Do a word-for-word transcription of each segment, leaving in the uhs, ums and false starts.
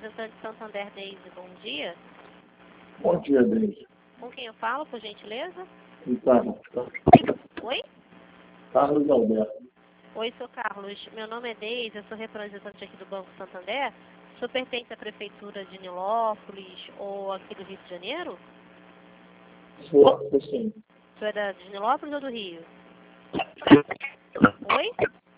representante Santander, Deise, bom dia. Bom dia, Deise. Com quem eu falo, por gentileza? Ricardo. Oi? Carlos Alberto. Oi, sou Carlos. Meu nome é Deise, eu sou representante aqui do Banco Santander. O senhor pertence à Prefeitura de Nilópolis ou aqui do Rio de Janeiro? Sou, sim. O senhor é da- de Nilópolis ou do Rio? Oi?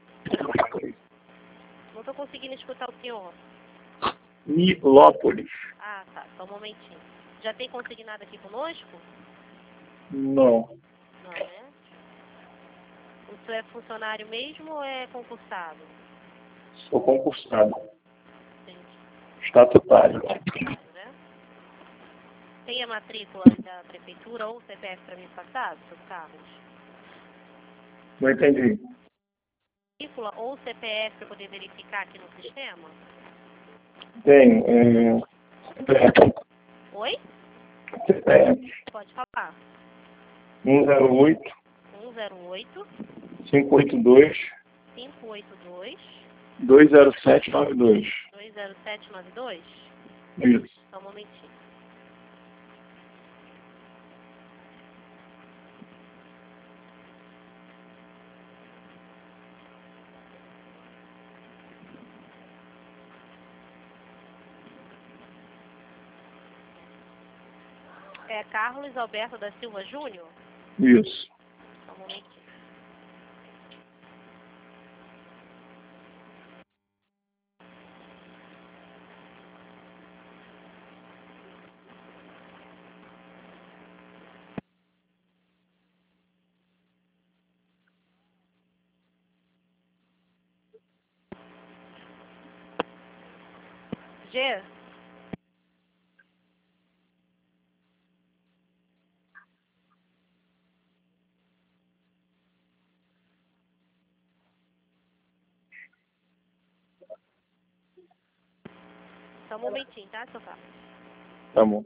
Não estou conseguindo escutar o senhor. Nilópolis. Ah, tá. Só um momentinho. Já tem consignado aqui conosco? Não. Não, né? O senhor é funcionário mesmo ou é concursado? Sou concursado. Entendi. Estatutário. Né? Tem a matrícula da prefeitura ou o C P F para me passar, seu Carlos? Não entendi. Matrícula ou C P F para poder verificar aqui no sistema? Tem. É... C P F. Oi? C P F. Pode falar. um zero oito, um zero oito, cinco oito dois, cinco oito dois, dois zero sete nove dois. dois zero sete nove dois? Isso. Só um momentinho. É Carlos Alberto da Silva Júnior? Isso. Só um momentinho. G? Só um momentinho, tá, seu Carlos? Tá bom.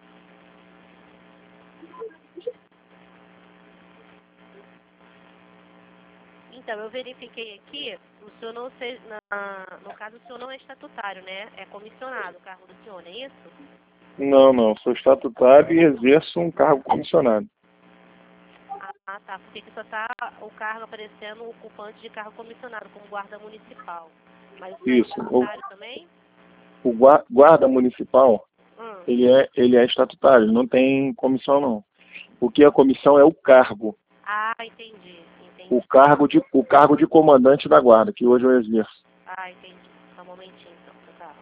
Então, eu verifiquei aqui, o senhor não se, na, no caso, o senhor não é estatutário, né? É comissionado o cargo do senhor, não é isso? Não, não. Sou estatutário e exerço um cargo comissionado. Ah, tá. Porque que só tá o cargo aparecendo ocupante de cargo comissionado, como guarda municipal. Mas o senhor é Isso. estatutário também? O gua- guarda municipal, Hum. ele é, ele é estatutário, ele não tem comissão, não. O que é comissão é o cargo. Ah, entendi. Entendi. O cargo de, o cargo de comandante da guarda, que hoje eu exerço. Ah, entendi. Só um momentinho, então, seu Carlos.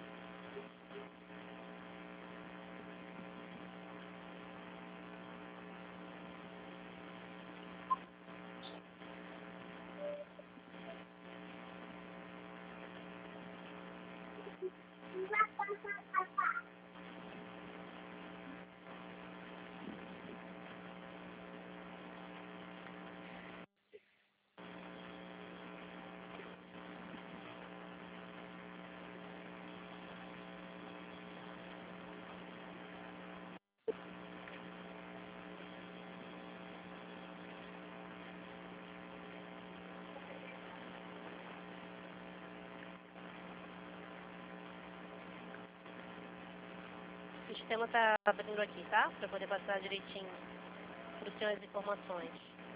O sistema tá abrindo aqui, tá? Para poder passar direitinho para o senhor as informações.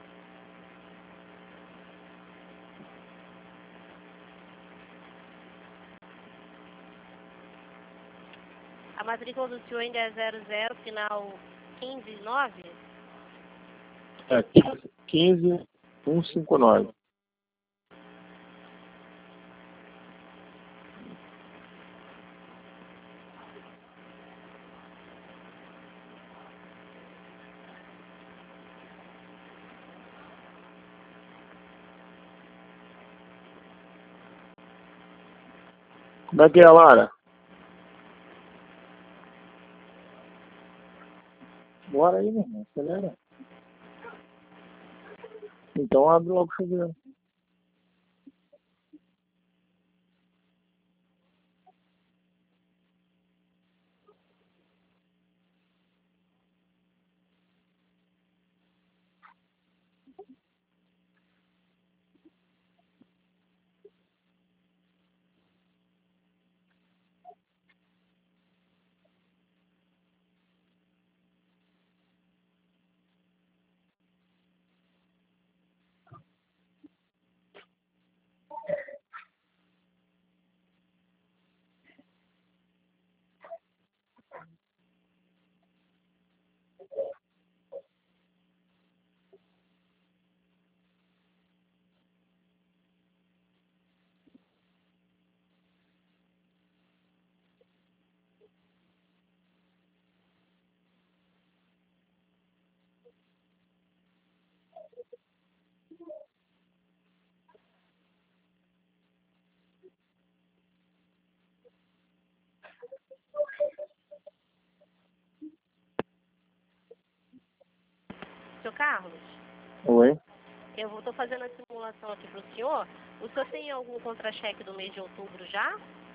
A matrícula do senhor ainda é zero zero, final quinze nove? É quinze mil cento e cinquenta e nove. Como é que é, Lara? Bora aí, meu irmão. Acelera. Então abre logo o chuveiro. Seu Carlos? Oi? Eu estou fazendo a simulação aqui para o senhor. O senhor tem algum contra-cheque do mês de outubro já?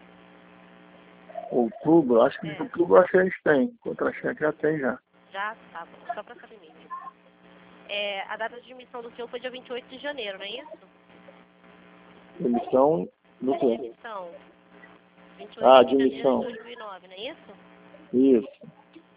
Outubro? Acho que É. de outubro acho que a gente tem. Contra-cheque já tem já. Já? Tá bom. Só para saber mesmo. É, a data de emissão do senhor foi dia vinte e oito de janeiro, não é isso? Emissão do De quê? emissão. vinte e oito Ah, de de janeiro de emissão. dois mil e nove, não é isso? Isso.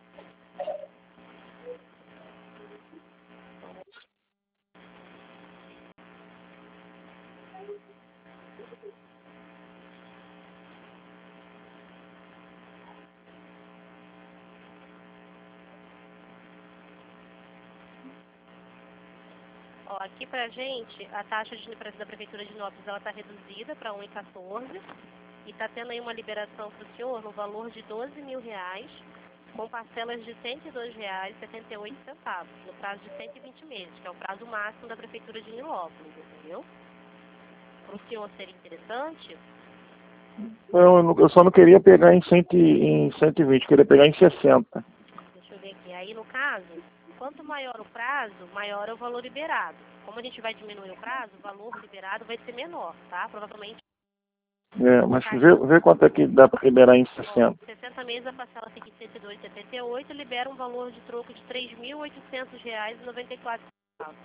Ó, aqui pra gente, a taxa de da Prefeitura de Nilópolis, ela tá reduzida para um vírgula quatorze e tá tendo aí uma liberação para o senhor no valor de doze mil reais, com parcelas de cento e dois reais e setenta e oito centavos, no prazo de cento e vinte meses, que é o prazo máximo da Prefeitura de Nilópolis, entendeu? Para o senhor seria interessante? Eu, não- eu só não queria pegar em, cem, em cento e vinte, queria pegar em sessenta. Deixa eu ver aqui. Aí, no caso, quanto maior o prazo, maior é o valor liberado. Como a gente vai diminuir o prazo, o valor liberado vai ser menor, tá? Provavelmente, É, mas vê, vê quanto é que dá para liberar em ó, sessenta. sessenta meses a parcela fica em cento e dois vírgula setenta e oito, libera um valor de troco de três mil oitocentos reais e noventa e quatro centavos.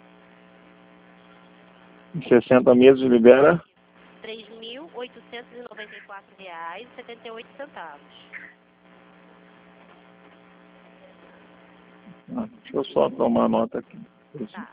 Em sessenta meses libera? três mil oitocentos e noventa e quatro reais e setenta e oito centavos. Ah, deixa eu só tomar nota aqui. Tá.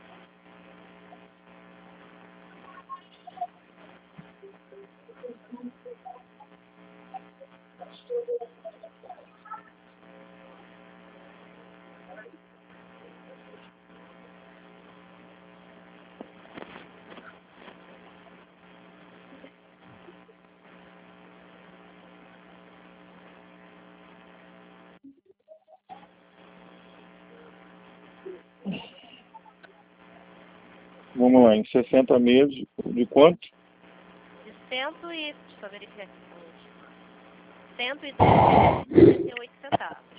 Vamos lá, em sessenta meses, de quanto? De cento e... Deixa eu verificar aqui. cento e dois reais e setenta e oito centavos.